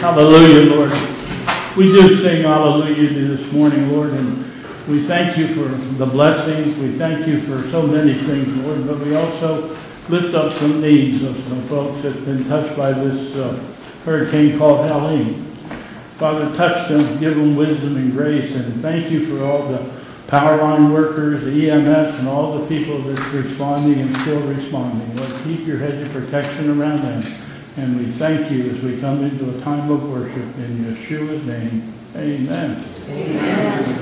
Hallelujah, Lord. We do sing hallelujah this morning, Lord, and we thank you for the blessings. We thank you for so many things, Lord, but we also lift up some needs of some folks that have been touched by this hurricane called Helene. Father, touch them, give them wisdom and grace, and thank you for all the power line workers, the EMS, and all the people that's responding and still responding. Lord, keep your hedge of protection around them. And we thank you as we come into a time of worship in Yeshua's name. Amen. Amen.